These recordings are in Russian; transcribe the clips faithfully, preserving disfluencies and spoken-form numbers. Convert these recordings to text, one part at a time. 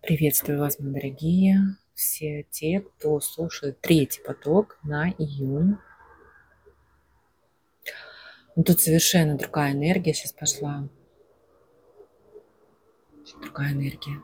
Приветствую вас, мои дорогие, все те, кто слушает третий поток на июнь. Ну, тут совершенно другая энергия сейчас пошла. Другая энергия.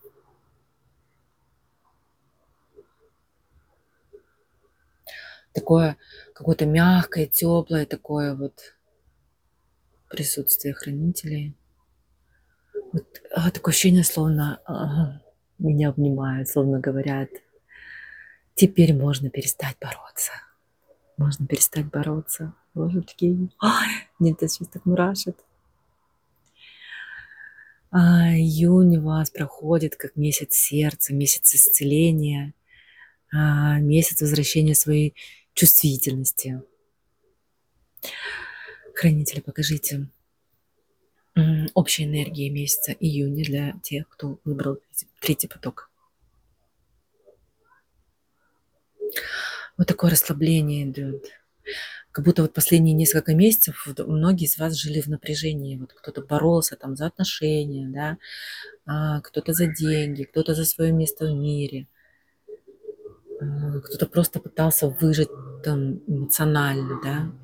Такое какое-то мягкое, теплое такое вот присутствие хранителей. Вот а, такое ощущение, словно а, меня обнимают, словно говорят: теперь можно перестать бороться. Можно перестать бороться. Божечки. Ай, мне это сейчас так мурашит. А, июнь у вас проходит как месяц сердца, месяц исцеления, а, месяц возвращения своей чувствительности. Хранители, покажите м, общей энергии месяца июня для тех, кто выбрал третий, третий поток. Вот такое расслабление идет. Как будто вот последние несколько месяцев вот многие из вас жили в напряжении. Вот кто-то боролся там за отношения, да, а, кто-то за деньги, кто-то за свое место в мире. А, кто-то просто пытался выжить там эмоционально, да.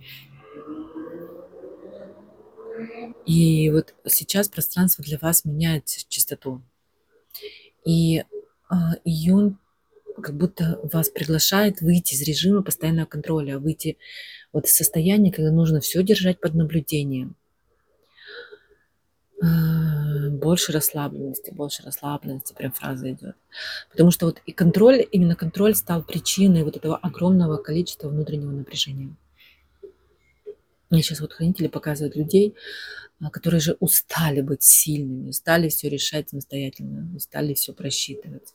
И вот сейчас пространство для вас меняет частоту. И а, июнь как будто вас приглашает выйти из режима постоянного контроля, выйти вот из состояния, когда нужно все держать под наблюдением. А, больше расслабленности, больше расслабленности, прям фраза идет. Потому что вот и контроль, именно контроль стал причиной вот этого огромного количества внутреннего напряжения. Мне сейчас вот хранители показывают людей, а, которые же устали быть сильными, устали все решать самостоятельно, устали все просчитывать.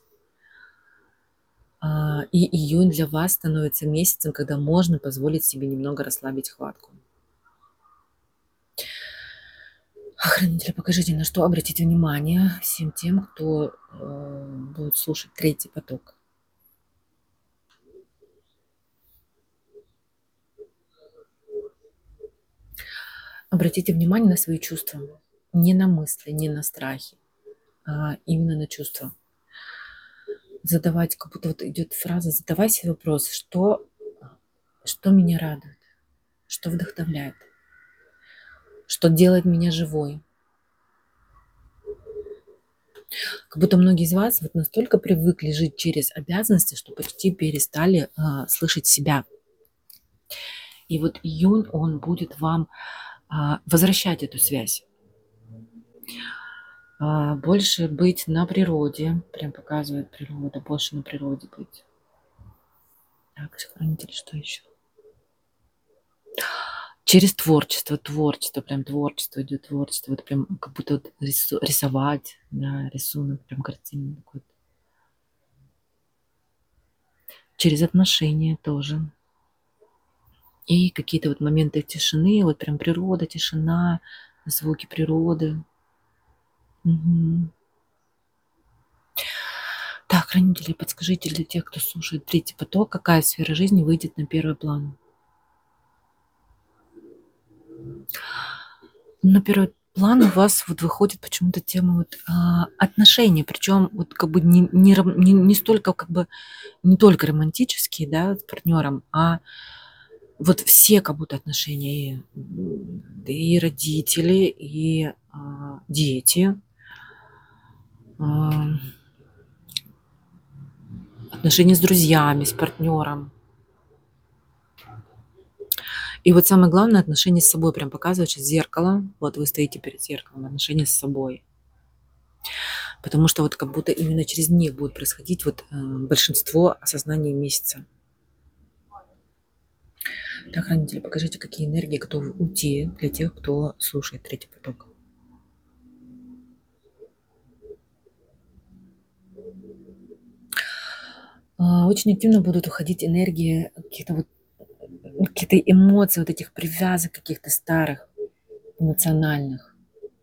А, и июнь для вас становится месяцем, когда можно позволить себе немного расслабить хватку. А, хранители, покажите, на что обратить внимание всем тем, кто э, будет слушать третий поток. Обратите внимание на свои чувства, не на мысли, не на страхи, а именно на чувства. Задавать, как будто вот идет фраза, задавай себе вопрос, что, что меня радует, что вдохновляет, что делает меня живой. Как будто многие из вас вот настолько привыкли жить через обязанности, что почти перестали а, слышать себя. И вот июнь, он будет вам а, возвращать эту связь. А, больше быть на природе, прям показывает природа, больше на природе быть. Так, хранитель, что еще? Через творчество, творчество, прям творчество идет, творчество. Вот прям как будто вот рису- рисовать, да, рисунок, прям картина какой-то. Через отношения тоже. И какие-то вот моменты тишины, вот прям природа, тишина, звуки природы. Мгм. Так, хранители, подскажите для тех, кто слушает третий поток, какая сфера жизни выйдет на первый план? На первый план у вас вот выходит почему-то тема вот а, отношений, причем вот как бы не, не, ром- не, не столько как бы не только романтические, да, с партнером, а вот все как будто отношения, и, м, и родители, и а, дети, а, отношения с друзьями, с партнером. И вот самое главное, отношения с собой прям показывает сейчас зеркало. Вот вы стоите перед зеркалом, отношения с собой. Потому что вот как будто именно через них будет происходить вот э, большинство осознания месяца. Так, хранители, покажите, какие энергии готовы уйти для тех, кто слушает третий поток. А, Очень активно будут уходить энергии каких-то вот какие-то эмоции, вот этих привязок каких-то старых, эмоциональных.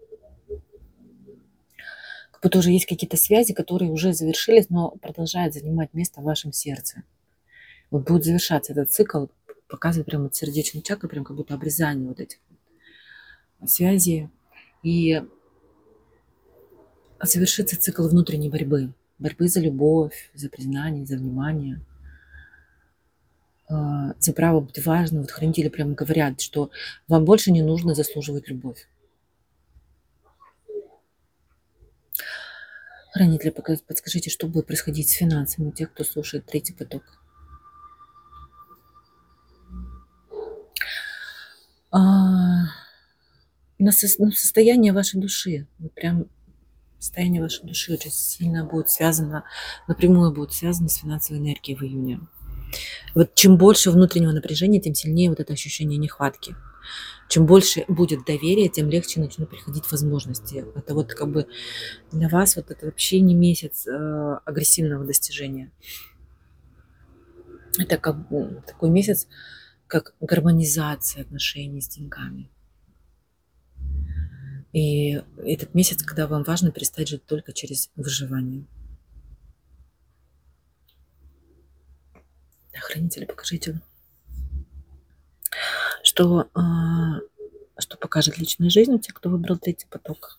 Как будто уже есть какие-то связи, которые уже завершились, но продолжают занимать место в вашем сердце. Вот будет завершаться этот цикл, показывает прям вот сердечную чакру, прям как будто обрезание вот этих связей. И завершится цикл внутренней борьбы. борьбы за любовь, за признание, за внимание, а, за право быть важным. Вот хранители прям говорят, что вам больше не нужно заслуживать любовь. Хранители, пока подскажите, что будет происходить с финансами у тех, кто слушает третий поток? А, на сос ну, состояние вашей души. Вот прям состояние вашей души очень сильно будет связано, напрямую будет связано с финансовой энергией в июне. Вот чем больше внутреннего напряжения, тем сильнее вот это ощущение нехватки. Чем больше будет доверия, тем легче начнут приходить возможности. Это вот как бы для вас вот это вообще не месяц, э, агрессивного достижения. Это как бы такой месяц, как гармонизация отношений с деньгами. И этот месяц, когда вам важно перестать жить только через выживание. Да, хранители, покажите, что, а, что покажет личная жизнь у тех, кто выбрал третий поток.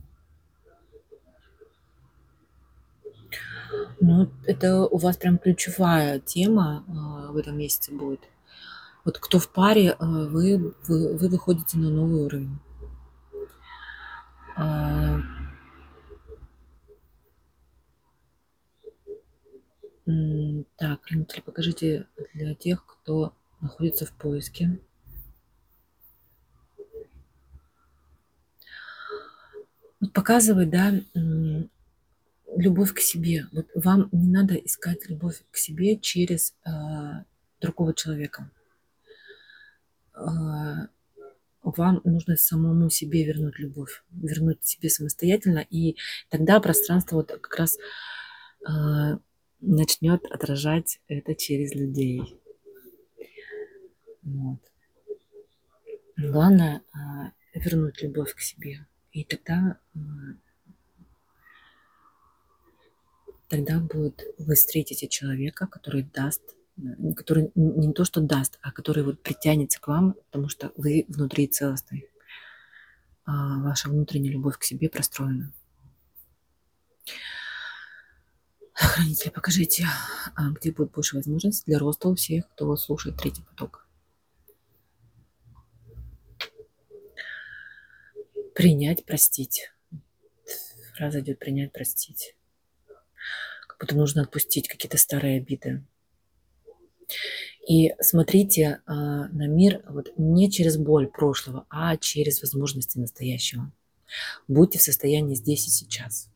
Ну, это у вас прям ключевая тема а, в этом месяце будет. Вот кто в паре, а, вы, вы, вы выходите на новый уровень. А, м, так, хранители, покажите для тех, кто находится в поиске. Вот показывает, да, м, любовь к себе. Вот вам не надо искать любовь к себе через а, другого человека. А, вам нужно самому себе вернуть любовь, вернуть себе самостоятельно, и тогда пространство вот как раз а, начнет отражать это через людей. Вот. Главное а, вернуть любовь к себе, и тогда а, тогда будет, вы встретите человека, который даст, м, который не то что даст, а который вот притянется к вам, потому что вы внутри целостный. А, ваша внутренняя любовь к себе простроена. Хранители, покажите, а, где будет больше возможностей для роста у всех, кто слушает третий поток. Принять, простить. Фраза идет принять, простить. Как будто нужно отпустить какие-то старые обиды. И смотрите а, на мир вот не через боль прошлого, а через возможности настоящего. Будьте в состоянии здесь и сейчас.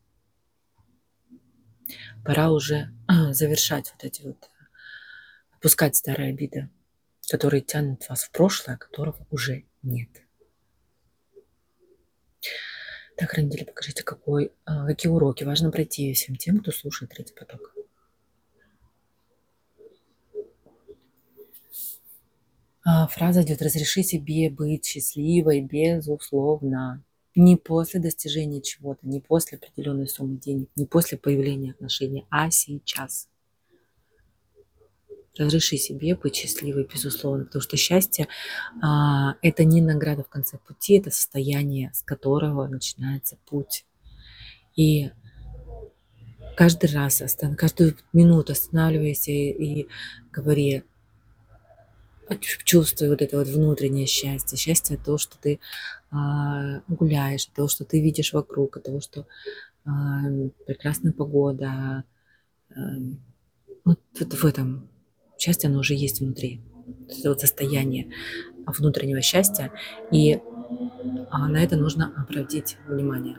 Пора уже а, завершать вот эти вот, отпускать старые обиды, которые тянут вас в прошлое, которого уже нет. Так, хранители, покажите, какой, а, какие уроки важно пройти всем тем, кто слушает третий поток. А, фраза идет: разреши себе быть счастливой, безусловно. Не после достижения чего-то, не после определенной суммы денег, не после появления отношений, а сейчас. Разреши себе быть счастливой, безусловно, потому что счастье а, это не награда в конце пути, это состояние, с которого начинается путь. И каждый раз, остан- каждую минуту останавливайся и, и говори, чувствуй вот это вот внутреннее счастье. Счастье от того, что ты а, гуляешь, от того, что ты видишь вокруг, от того, что а, прекрасная погода. а, Вот, вот в этом счастье, оно уже есть внутри. Это вот состояние внутреннего счастья, и а, на это нужно обратить внимание.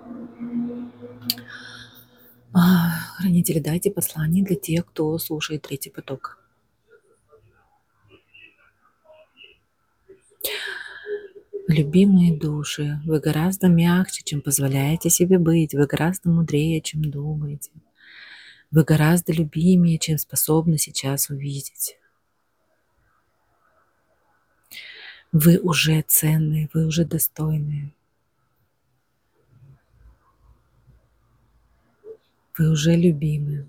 А, Хранители, дайте послание для тех, кто слушает третий поток. Любимые души, вы гораздо мягче, чем позволяете себе быть, вы гораздо мудрее, чем думаете. Вы гораздо любимее, чем способны сейчас увидеть. Вы уже ценные, вы уже достойные. Вы уже любимы.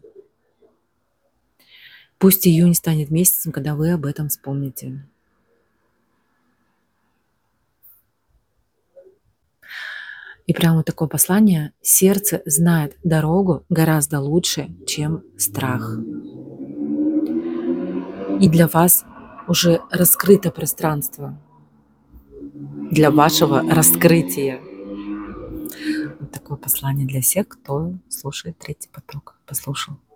Пусть июнь станет месяцем, когда вы об этом вспомните. И И прямо вот такое послание: сердце знает дорогу гораздо лучше, чем страх. И для вас уже раскрыто пространство для вашего раскрытия. Вот такое послание для всех, кто слушает третий поток, послушал.